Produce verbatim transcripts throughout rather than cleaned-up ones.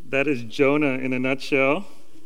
that is Jonah in a nutshell.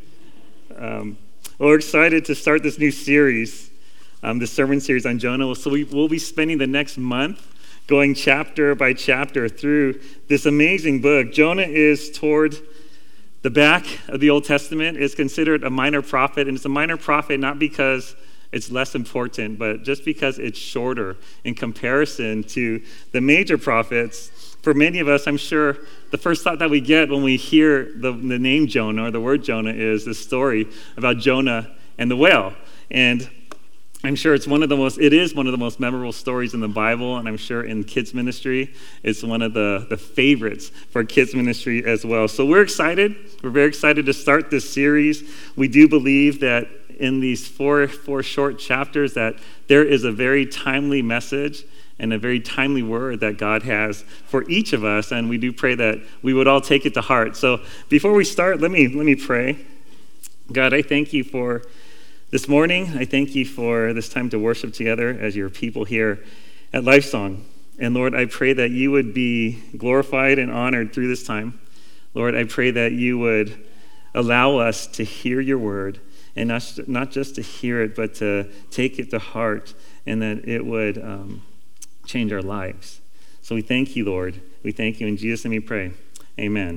Um, well, we're excited to start this new series, um, the sermon series on Jonah. So we, we'll be spending the next month going chapter by chapter through this amazing book. Jonah is toward the back of the Old Testament. It's considered a minor prophet, and it's a minor prophet not because it's less important, but just because it's shorter in comparison to the major prophets. For many of us, I'm sure the first thought that we get when we hear the, the name Jonah or the word Jonah is this story about Jonah and the whale. And I'm sure it's one of the most, it is one of the most memorable stories in the Bible, and I'm sure in kids ministry, it's one of the, the favorites for kids ministry as well. So we're excited. We're very excited to start this series. We do believe that in these four, four short chapters that there is a very timely message and a very timely word that God has for each of us, and we do pray that we would all take it to heart. So before we start, let me let me pray. God, I thank you for this morning. I thank you for this time to worship together as your people here at Lifesong. And Lord, I pray that you would be glorified and honored through this time. Lord, I pray that you would allow us to hear your word, and not, not just to hear it, but to take it to heart, and that it would um, change our lives. So we thank you, Lord. We thank you. In Jesus' name we pray. Amen.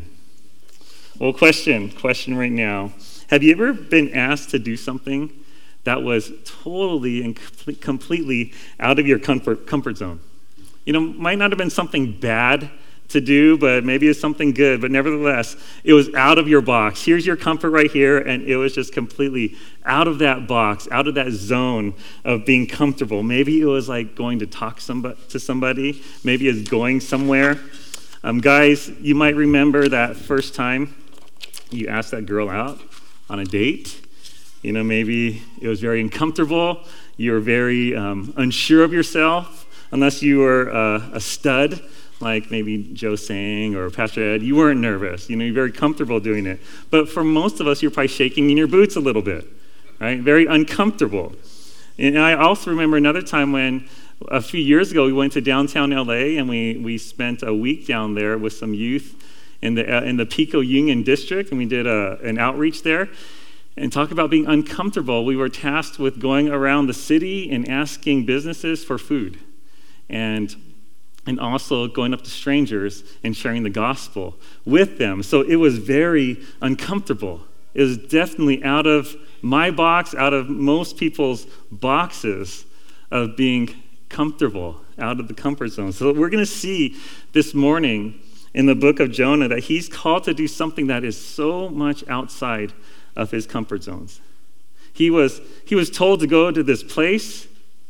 Well, question, question right now. Have you ever been asked to do something that was totally and completely out of your comfort, comfort zone? You know, might not have been something bad to do, but maybe it's something good, but nevertheless, it was out of your box. Here's your comfort right here, and it was just completely out of that box, out of that zone of being comfortable. Maybe it was like going to talk somebody, to somebody. Maybe it's going somewhere. Um, guys, you might remember that first time you asked that girl out on a date. You know, maybe it was very uncomfortable. You were very um, unsure of yourself, unless you were uh, a stud, like maybe Joe Sang or Pastor Ed. You weren't nervous. You know, you're very comfortable doing it. But for most of us, you're probably shaking in your boots a little bit, right? Very uncomfortable. And I also remember another time when a few years ago, we went to downtown L A, and we we spent a week down there with some youth in the uh, in the Pico Union District, and we did a, an outreach there. And talk about being uncomfortable. We were tasked with going around the city and asking businesses for food, and and also going up to strangers and sharing the gospel with them. So it was very uncomfortable. It was definitely out of my box, out of most people's boxes of being comfortable, out of the comfort zone. So we're going to see this morning in the book of Jonah that he's called to do something that is so much outside of his comfort zones. He was, he was told to go to this place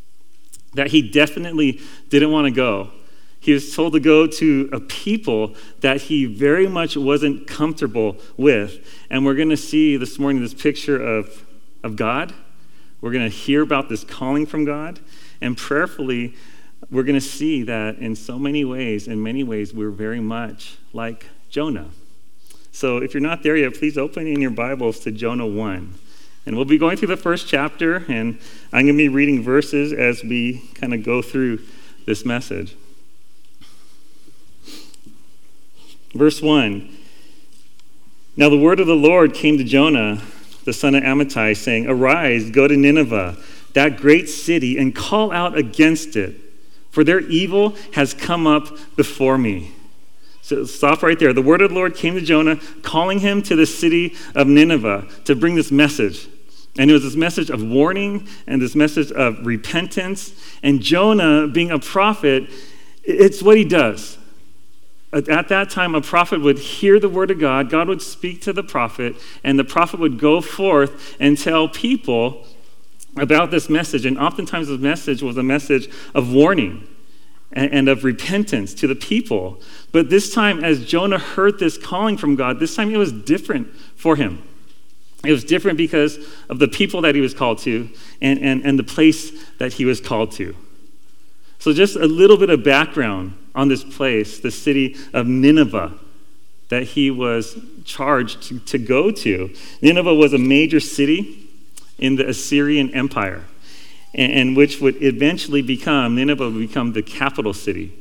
that he definitely didn't want to go. He was told to go to a people that he very much wasn't comfortable with. And we're going to see this morning this picture of, of God. We're going to hear about this calling from God. And prayerfully, we're going to see that in so many ways, in many ways, we're very much like Jonah. So if you're not there yet, please open in your Bibles to Jonah one. And we'll be going through the first chapter, and I'm going to be reading verses as we kind of go through this message. Verse one, now the word of the Lord came to Jonah, the son of Amittai, saying, arise, go to Nineveh, that great city, and call out against it, for their evil has come up before me. So stop right there. The word of the Lord came to Jonah, calling him to the city of Nineveh to bring this message. And it was this message of warning and this message of repentance. And Jonah, being a prophet, it's what he does. At that time, a prophet would hear the word of God, God would speak to the prophet, and the prophet would go forth and tell people about this message. And oftentimes this message was a message of warning and of repentance to the people. But this time, as Jonah heard this calling from God, this time it was different for him. It was different because of the people that he was called to and, and, and the place that he was called to. So just a little bit of background on this place, the city of Nineveh, that he was charged to, to go to. Nineveh was a major city in the Assyrian Empire, and, and which would eventually become, Nineveh would become the capital city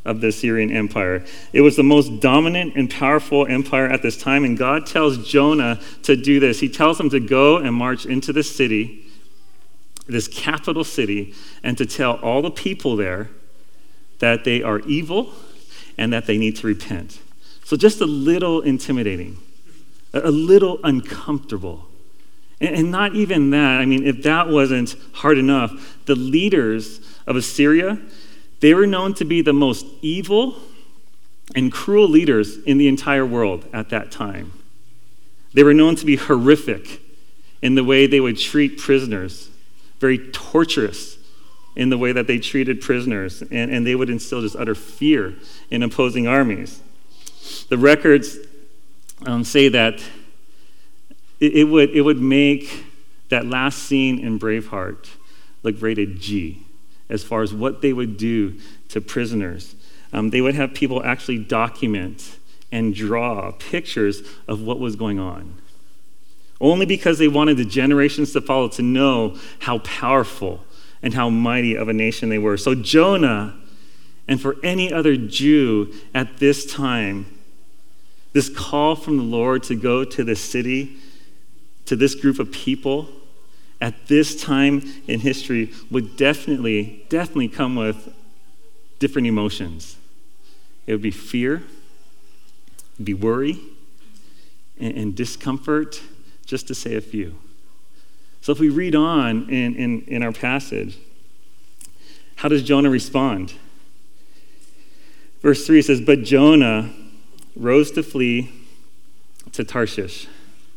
of the Assyrian Empire. It was the most dominant and powerful empire at this time, and God tells Jonah to do this. He tells him to go and march into the city, this capital city, and to tell all the people there that they are evil and that they need to repent. So just a little intimidating, a little uncomfortable. And not even that. I mean, if that wasn't hard enough, the leaders of Assyria, they were known to be the most evil and cruel leaders in the entire world at that time. They were known to be horrific in the way they would treat prisoners, very torturous in the way that they treated prisoners, and, and they would instill just utter fear in opposing armies. The records um, say that it, it would it would make that last scene in Braveheart look rated G as far as what they would do to prisoners. Um, they would have people actually document and draw pictures of what was going on, only because they wanted the generations to follow to know how powerful and how mighty of a nation they were. So Jonah, and for any other Jew at this time, this call from the Lord to go to this city, to this group of people, at this time in history would definitely, definitely come with different emotions. It would be fear, it'd be worry, and, and discomfort, just to say a few. So if we read on in, in, in our passage, how does Jonah respond? Verse three says, "But Jonah rose to flee to Tarshish."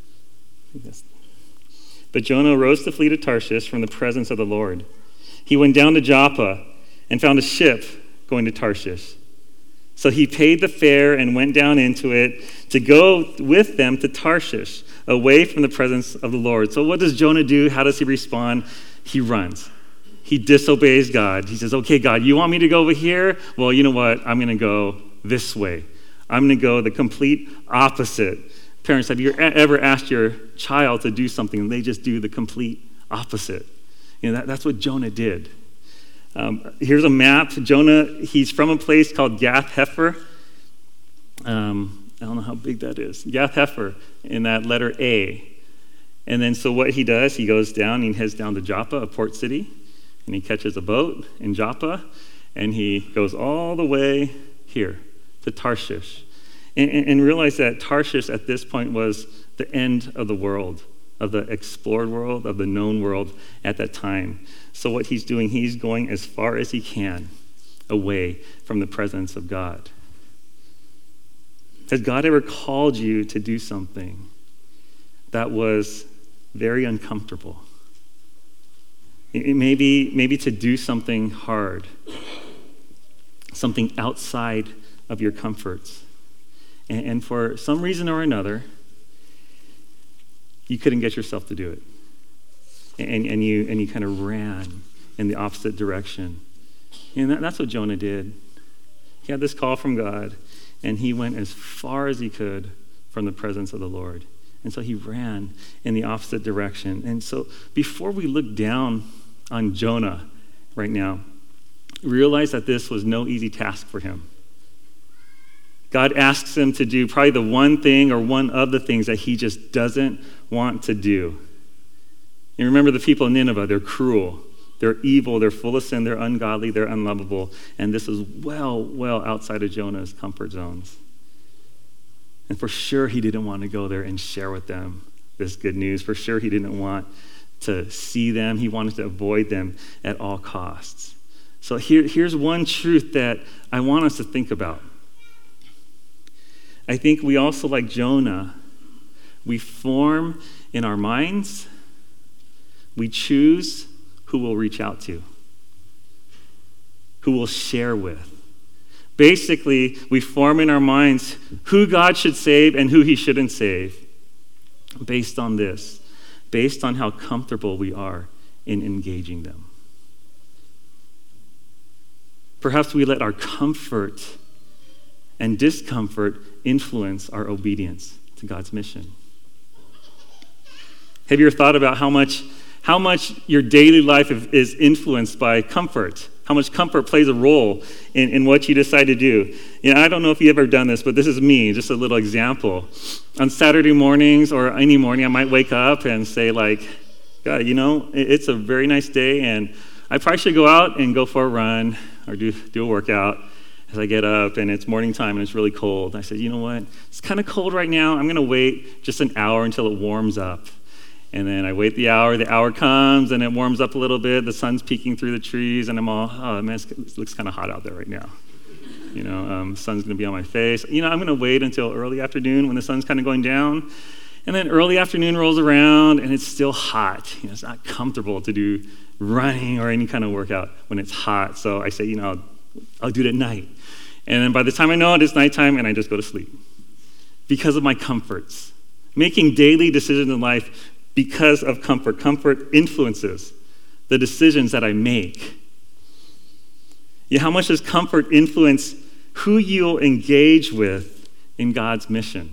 But Jonah rose to flee to Tarshish from the presence of the Lord. He went down to Joppa and found a ship going to Tarshish. So he paid the fare and went down into it to go with them to Tarshish, away from the presence of the Lord. So what does Jonah do? How does he respond? He runs. He disobeys God. He says, okay, God, you want me to go over here? Well, you know what? I'm going to go this way. I'm going to go the complete opposite. Parents, have you ever asked your child to do something and they just do the complete opposite? You know, that, that's what Jonah did. Um, here's a map. Jonah, he's from a place called Gath-Hepher. Um, I don't know how big that is. Gath-Hepher in that letter A. And then so what he does, he goes down, he heads down to Joppa, a port city, and he catches a boat in Joppa, and he goes all the way here to Tarshish. And, and, and realize that Tarshish at this point was the end of the world, of the explored world, of the known world at that time. So what he's doing, he's going as far as he can away from the presence of God. Has God ever called you to do something that was very uncomfortable? It may be, maybe to do something hard, something outside of your comforts. And, and for some reason or another, you couldn't get yourself to do it. And, and you and you kind of ran in the opposite direction. And that, that's what Jonah did. He had this call from God, and he went as far as he could from the presence of the Lord. And so he ran in the opposite direction. And so before we look down on Jonah right now, realize that this was no easy task for him. God asks him to do probably the one thing or one of the things that he just doesn't want to do. And remember the people in Nineveh, they're cruel, they're evil, they're full of sin, they're ungodly, they're unlovable. And this is well, well outside of Jonah's comfort zones. And for sure he didn't want to go there and share with them this good news. For sure he didn't want to see them. He wanted to avoid them at all costs. So here, here's one truth that I want us to think about. I think we also, like Jonah, we form in our minds, we choose who we'll reach out to, who we'll share with. Basically, we form in our minds who God should save and who he shouldn't save based on this, based on how comfortable we are in engaging them. Perhaps we let our comfort and discomfort influence our obedience to God's mission. Have you ever thought about how much, how much your daily life is influenced by comfort? how much comfort plays a role in, in what you decide to do. You know, I don't know if you've ever done this, but this is me, just a little example. On Saturday mornings or any morning, I might wake up and say like, God, you know, it's a very nice day, and I probably should go out and go for a run or do, do a workout. As I get up and it's morning time and it's really cold, I said, you know what? It's kind of cold right now. I'm going to wait just an hour until it warms up. And then I wait the hour, the hour comes, and it warms up a little bit. The sun's peeking through the trees, and I'm all, oh, man, it looks kind of hot out there right now. You know, um, the sun's going to be on my face. You know, I'm going to wait until early afternoon when the sun's kind of going down. And then early afternoon rolls around, and it's still hot. You know, it's not comfortable to do running or any kind of workout when it's hot. So I say, you know, I'll, I'll do it at night. And then by the time I know it, it's nighttime, and I just go to sleep because of my comforts. Making daily decisions in life because of comfort. Comfort influences the decisions that I make. Yeah, how much does comfort influence who you'll engage with in God's mission?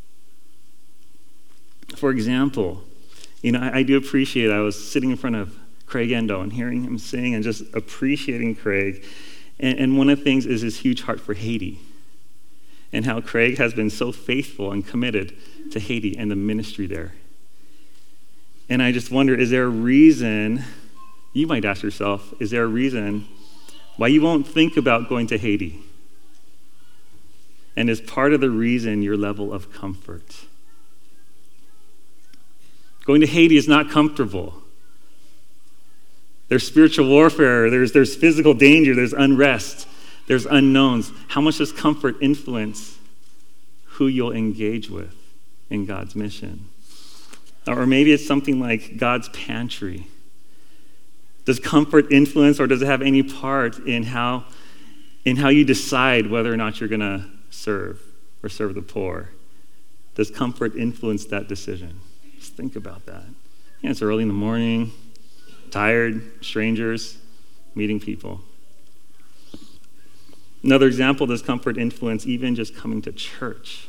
For example, you know, I, I do appreciate, I was sitting in front of Craig Endo and hearing him sing and just appreciating Craig. And, and one of the things is his huge heart for Haiti and how Craig has been so faithful and committed to Haiti and the ministry there. And I just wonder, is there a reason, you might ask yourself, is there a reason why you won't think about going to Haiti? And is part of the reason your level of comfort? Going to Haiti is not comfortable. There's spiritual warfare, there's, there's physical danger, there's unrest, there's unknowns. How much does comfort influence who you'll engage with in God's mission? Or maybe it's something like God's pantry. Does comfort influence, or does it have any part in how, in how you decide whether or not you're going to serve or serve the poor? Does comfort influence that decision? Just think about that. Yeah, it's early in the morning, tired, strangers, meeting people. Another example, does comfort influence even just coming to church?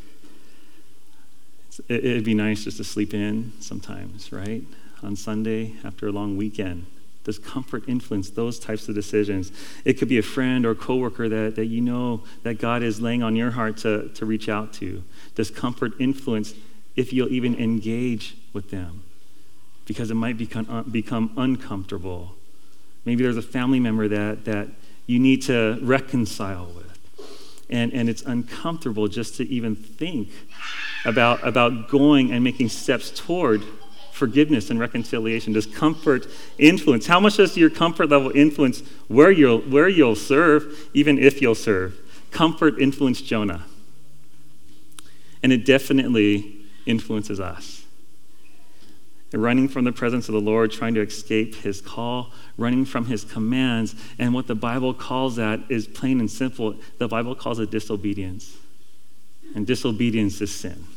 It'd be nice just to sleep in sometimes, right? On Sunday after a long weekend. Does comfort influence those types of decisions? It could be a friend or coworker that, that you know that God is laying on your heart to, to reach out to. Does comfort influence if you'll even engage with them? Because it might become, uh, become uncomfortable. Maybe there's a family member that, that you need to reconcile with. And, and it's uncomfortable just to even think about, about going and making steps toward forgiveness and reconciliation. Does comfort influence? How much does your comfort level influence where you'll, where you'll serve, even if you'll serve? Comfort influenced Jonah. And it definitely influences us. Running from the presence of the Lord, trying to escape his call, running from his commands. And what the Bible calls that is plain and simple. The Bible calls it disobedience. And disobedience is sin.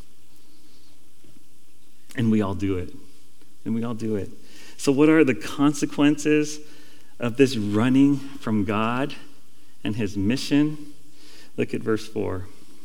And we all do it. And we all do it. So what are the consequences of this running from God and his mission? Look at verse four.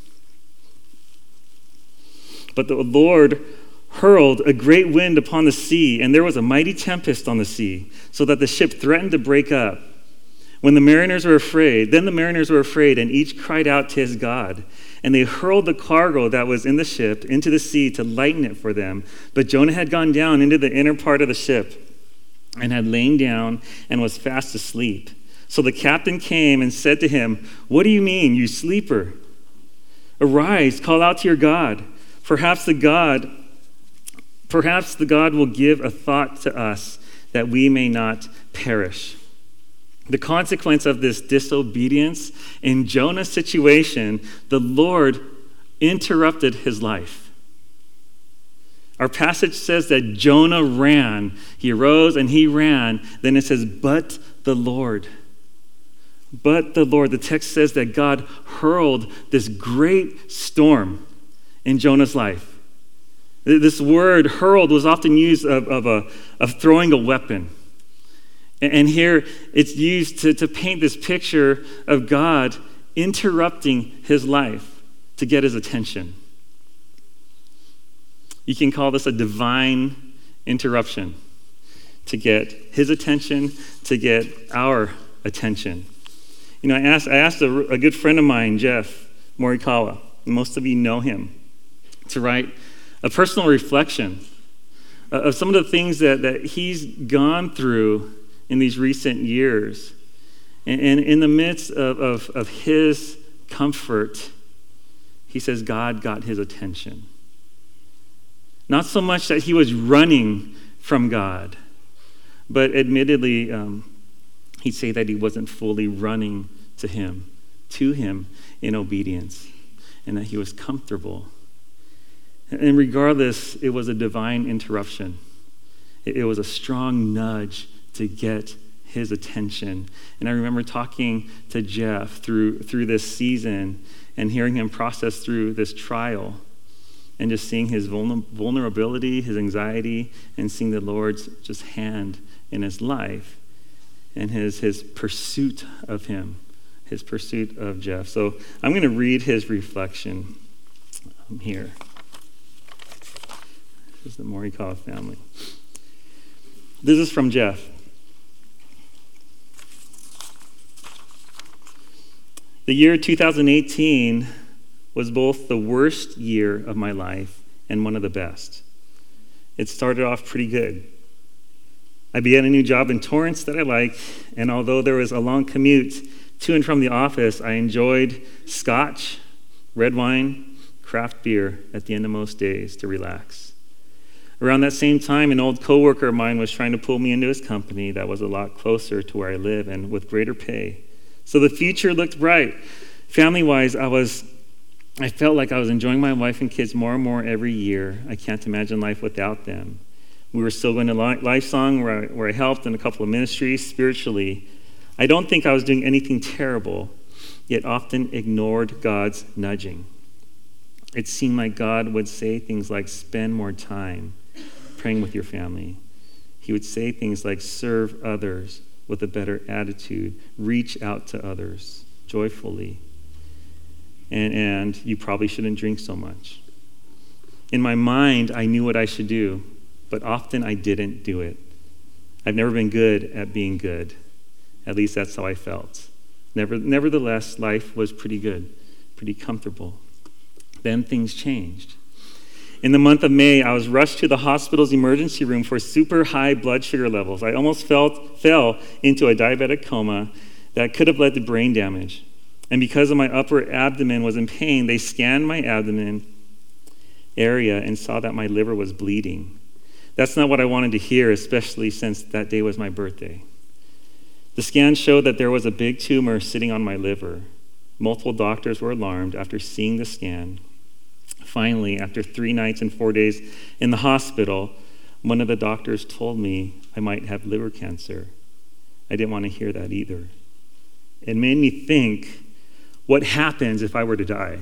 But the Lord hurled a great wind upon the sea, and there was a mighty tempest on the sea, so that the ship threatened to break up. When the mariners were afraid, then the mariners were afraid, and each cried out to his God. And they hurled the cargo that was in the ship into the sea to lighten it for them. But Jonah had gone down into the inner part of the ship, and had lain down and was fast asleep. So the captain came and said to him, "What do you mean, you sleeper? Arise, call out to your God. Perhaps the God Perhaps the God will give a thought to us that we may not perish." The consequence of this disobedience in Jonah's situation, the Lord interrupted his life. Our passage says that Jonah ran. He arose and he ran. Then it says, but the Lord. But the Lord. The text says that God hurled this great storm in Jonah's life. This word hurled was often used of, of, a, of throwing a weapon. And here it's used to, to paint this picture of God interrupting his life to get his attention. You can call this a divine interruption to get his attention, to get our attention. You know, I asked, I asked a, a good friend of mine, Jeff Morikawa, most of you know him, to write a personal reflection of some of the things that, that he's gone through in these recent years. And, and in the midst of, of, of his comfort, he says God got his attention. Not so much that he was running from God, but admittedly, um, he'd say that he wasn't fully running to him, to him in obedience, and that he was comfortable. And regardless, it was a divine interruption. It was a strong nudge to get his attention. And I remember talking to Jeff through, through this season and hearing him process through this trial and just seeing his vulnerability, his anxiety, and seeing the Lord's just hand in his life and his, his pursuit of him, his pursuit of Jeff. So I'm going to read his reflection um, here. This is the Morikawa family. This is from Jeff. The year two thousand eighteen was both the worst year of my life and one of the best. It started off pretty good. I began a new job in Torrance that I liked, and although there was a long commute to and from the office, I enjoyed scotch, red wine, craft beer at the end of most days to relax. Around that same time, an old coworker of mine was trying to pull me into his company that was a lot closer to where I live and with greater pay. So the future looked bright. Family-wise, I was, I felt like I was enjoying my wife and kids more and more every year. I can't imagine life without them. We were still going to Lifesong, where I, where I helped in a couple of ministries spiritually. I don't think I was doing anything terrible, yet often ignored God's nudging. It seemed like God would say things like, spend more time praying with your family. He would say things like, serve others with a better attitude, reach out to others joyfully, and, and you probably shouldn't drink so much. In my mind, I knew what I should do, but often I didn't do it. I've never been good at being good. At least that's how I felt. Never, nevertheless, life was pretty good, pretty comfortable. Then things changed. In the month of May, I was rushed to the hospital's emergency room for super high blood sugar levels. I almost felt, fell into a diabetic coma that could have led to brain damage. And because of my upper abdomen was in pain, they scanned my abdomen area and saw that my liver was bleeding. That's not what I wanted to hear, especially since that day was my birthday. The scan showed that there was a big tumor sitting on my liver. Multiple doctors were alarmed after seeing the scan. Finally, after three nights and four days in the hospital, one of the doctors told me I might have liver cancer. I didn't want to hear that either. It made me think, what happens if I were to die?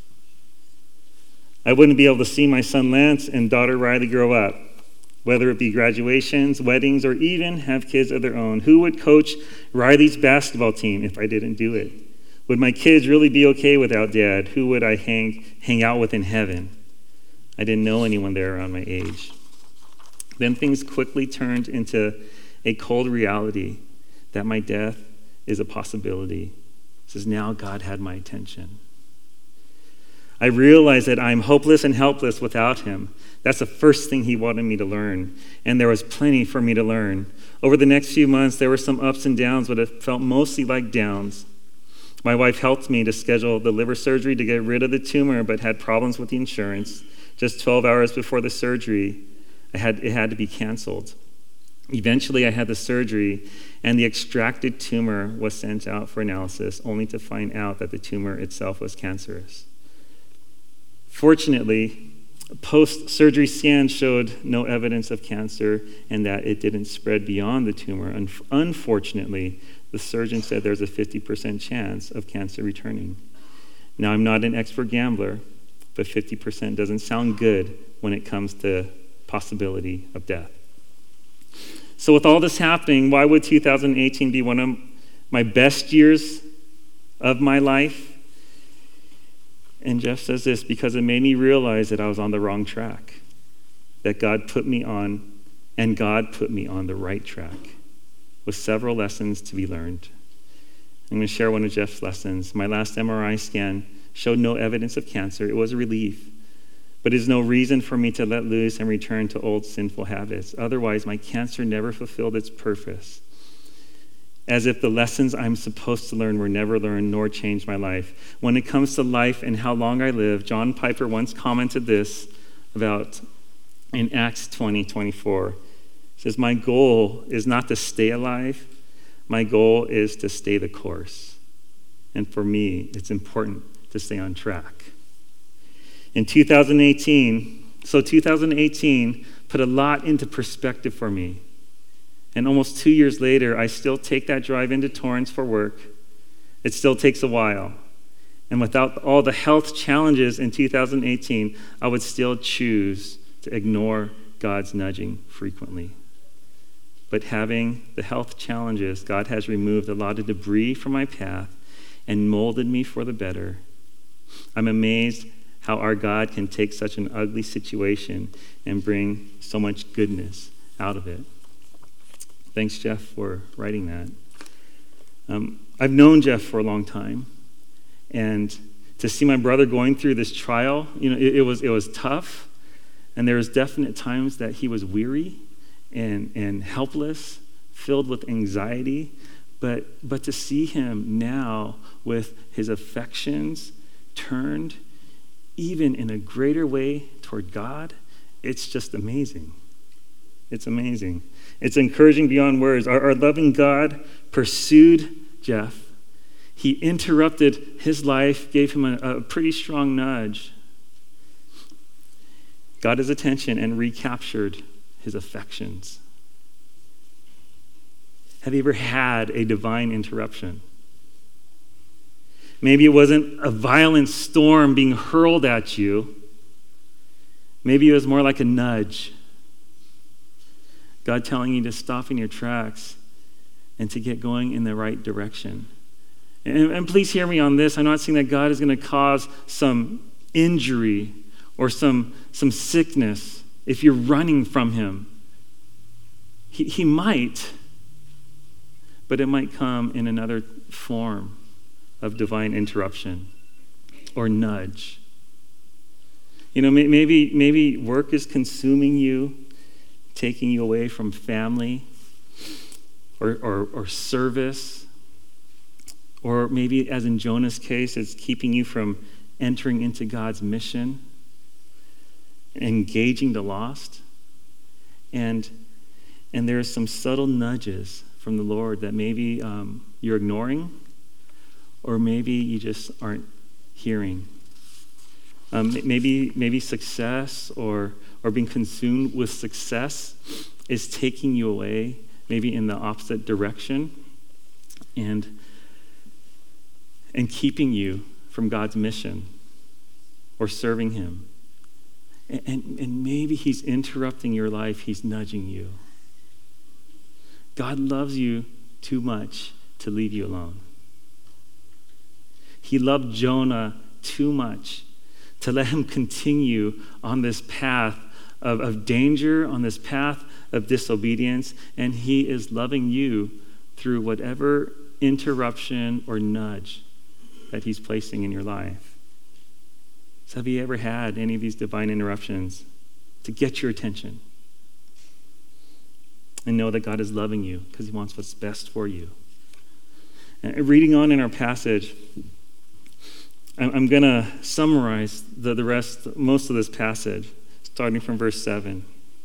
I wouldn't be able to see my son Lance and daughter Riley grow up, whether it be graduations, weddings, or even have kids of their own. Who would coach Riley's basketball team if I didn't do it? Would my kids really be okay without Dad? Who would I hang hang out with in heaven? I didn't know anyone there around my age. Then things quickly turned into a cold reality that my death is a possibility. It says, now God had my attention. I realized that I'm hopeless and helpless without him. That's the first thing he wanted me to learn, and there was plenty for me to learn. Over the next few months, there were some ups and downs, but it felt mostly like downs. My wife helped me to schedule the liver surgery to get rid of the tumor, but had problems with the insurance. Just twelve hours before the surgery, I had, it had to be canceled. Eventually, I had the surgery, and the extracted tumor was sent out for analysis, only to find out that the tumor itself was cancerous. Fortunately, post-surgery scans showed no evidence of cancer and that it didn't spread beyond the tumor. Unfortunately, the surgeon said there's a fifty percent chance of cancer returning. Now, I'm not an expert gambler, but fifty percent doesn't sound good when it comes to possibility of death. So with all this happening, why would two thousand eighteen be one of my best years of my life? And Jeff says this, because it made me realize that I was on the wrong track, that God put me on, and God put me on the right track, with several lessons to be learned. I'm going to share one of Jeff's lessons. My last M R I scan showed no evidence of cancer. It was a relief, but it is no reason for me to let loose and return to old sinful habits. Otherwise, my cancer never fulfilled its purpose, as if the lessons I'm supposed to learn were never learned nor changed my life. When it comes to life and how long I live, John Piper once commented this about in Acts twenty twenty-four. He says, my goal is not to stay alive. My goal is to stay the course. And for me, it's important to stay on track. In two thousand eighteen, so two thousand eighteen put a lot into perspective for me. And almost two years later, I still take that drive into Torrance for work. It still takes a while. And without all the health challenges in two thousand eighteen, I would still choose to ignore God's nudging frequently. But having the health challenges, God has removed a lot of debris from my path and molded me for the better. I'm amazed how our God can take such an ugly situation and bring so much goodness out of it. Thanks, Jeff, for writing that. Um, I've known Jeff for a long time, and to see my brother going through this trial, you know, it, it was it was tough, and there was definite times that he was weary and and helpless, filled with anxiety. But but to see him now with his affections turned even in a greater way toward God, it's just amazing. It's amazing. It's encouraging beyond words. Our, our loving God pursued Jeff. He interrupted his life, gave him a, a pretty strong nudge, got his attention, and recaptured his affections. Have you ever had a divine interruption? Maybe it wasn't a violent storm being hurled at you. Maybe it was more like a nudge. God telling you to stop in your tracks and to get going in the right direction. And, and please hear me on this. I'm not saying that God is going to cause some injury or some, some sickness if you're running from him. He, he might, but it might come in another form of divine interruption or nudge. You know, maybe maybe work is consuming you, taking you away from family or, or, or service. Or maybe, as in Jonah's case, it's keeping you from entering into God's mission, engaging the lost. And, and there are some subtle nudges from the Lord that maybe um, you're ignoring, or maybe you just aren't hearing. Um, maybe maybe success or or being consumed with success is taking you away, maybe in the opposite direction, and and keeping you from God's mission or serving him. And, and, and maybe he's interrupting your life, he's nudging you. God loves you too much to leave you alone. He loved Jonah too much to let him continue on this path of, of danger, on this path of disobedience, and he is loving you through whatever interruption or nudge that he's placing in your life. So have you ever had any of these divine interruptions to get your attention? And know that God is loving you because he wants what's best for you. And reading on in our passage, I'm going to summarize the, the rest, most of this passage, starting from verse seven.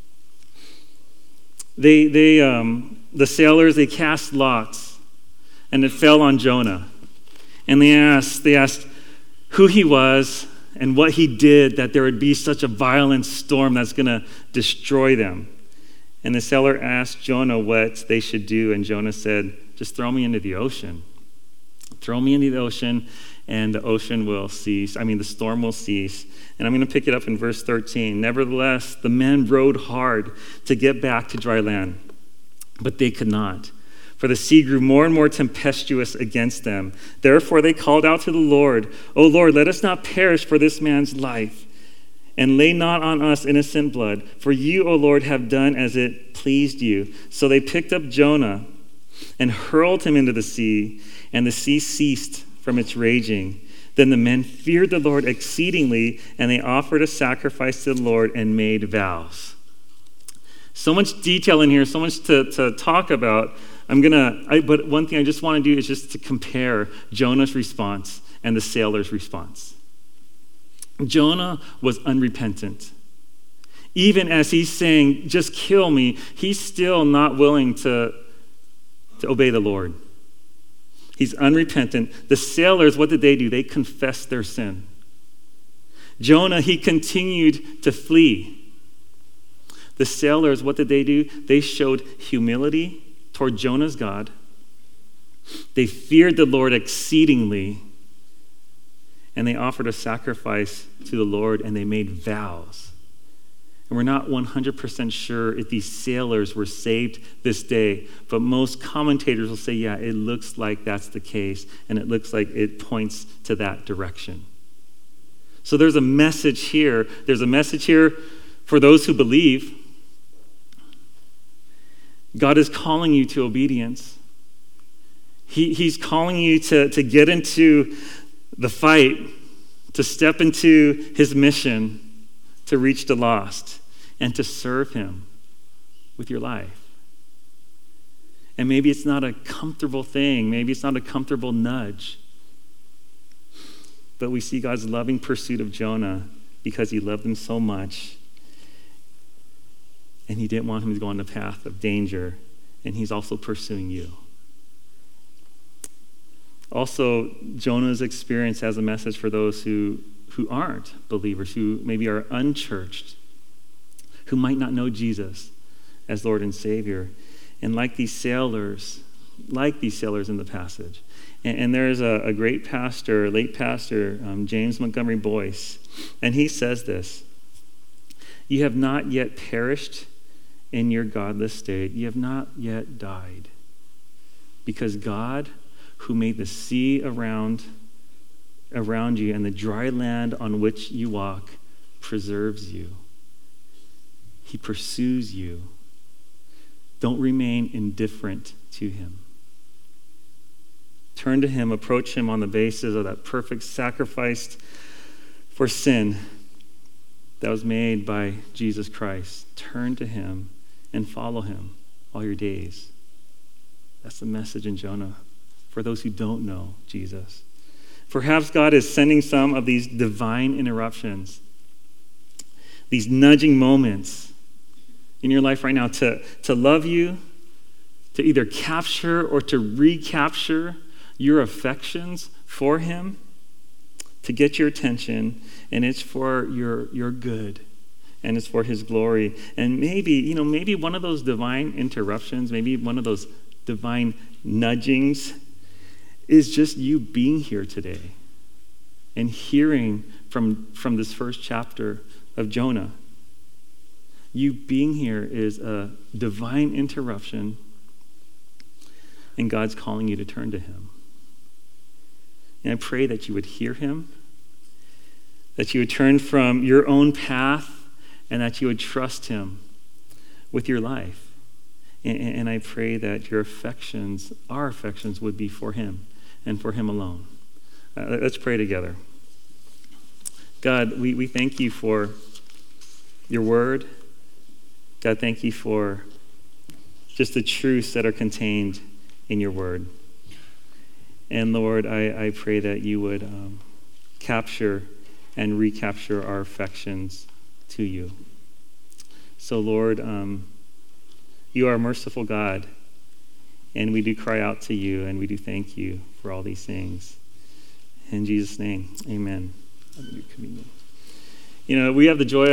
They, they, um, the sailors, they cast lots, and it fell on Jonah. And they asked, they asked who he was and what he did that there would be such a violent storm that's going to destroy them. And the sailor asked Jonah what they should do, and Jonah said, just throw me into the ocean. Throw me into the ocean, and the ocean will cease. I mean, the storm will cease. And I'm going to pick it up in verse thirteen. Nevertheless, the men rowed hard to get back to dry land, but they could not, for the sea grew more and more tempestuous against them. Therefore, they called out to the Lord, O Lord, let us not perish for this man's life, and lay not on us innocent blood, for you, O Lord, have done as it pleased you. So they picked up Jonah and hurled him into the sea, and the sea ceased from its raging. Then the men feared the Lord exceedingly, and they offered a sacrifice to the Lord and made vows. So much detail in here, so much to, to talk about. I'm gonna, I, but one thing I just want to do is just to compare Jonah's response and the sailor's response. Jonah was unrepentant. Even as he's saying, just kill me, he's still not willing to, to obey the Lord. He's unrepentant. The sailors, what did they do? They confessed their sin. Jonah, he continued to flee. The sailors, what did they do? They showed humility toward Jonah's God. They feared the Lord exceedingly, and they offered a sacrifice to the Lord, and they made vows. And we're not one hundred percent sure if these sailors were saved this day, but most commentators will say, yeah, it looks like that's the case, and it looks like it points to that direction. So there's a message here. There's a message here for those who believe. God is calling you to obedience. He, he's calling you to, to get into the fight, to step into his mission, to reach the lost, and to serve him with your life. And maybe it's not a comfortable thing. Maybe it's not a comfortable nudge. But we see God's loving pursuit of Jonah because he loved him so much. And he didn't want him to go on the path of danger. And he's also pursuing you. Also, Jonah's experience has a message for those who, who aren't believers, who maybe are unchurched, who might not know Jesus as Lord and Savior. And like these sailors, like these sailors in the passage. And, and there's a, a great pastor, late pastor, um, James Montgomery Boyce, and he says this: "You have not yet perished in your godless state. You have not yet died. Because God, who made the sea around, around you and the dry land on which you walk, preserves you. He pursues you. Don't remain indifferent to him. Turn to him, approach him on the basis of that perfect sacrifice for sin that was made by Jesus Christ. Turn to him and follow him all your days." That's the message in Jonah for those who don't know Jesus. Perhaps God is sending some of these divine interruptions, these nudging moments in your life right now to, to love you, to either capture or to recapture your affections for him, to get your attention, and it's for your, your good, and it's for his glory. And maybe, you know, maybe one of those divine interruptions, maybe one of those divine nudgings is just you being here today and hearing from, from this first chapter of Jonah. You being here is a divine interruption, and God's calling you to turn to him. And I pray that you would hear him, that you would turn from your own path, and that you would trust him with your life. And, and I pray that your affections, our affections, would be for him and for him alone. Uh, let's pray together. God, we, we thank you for your word. God, thank you for just the truths that are contained in your word. And Lord, I, I pray that you would um, capture and recapture our affections to you. So Lord, um, you are a merciful God, and we do cry out to you, and we do thank you for all these things. In Jesus' name, amen. You know, we have the joy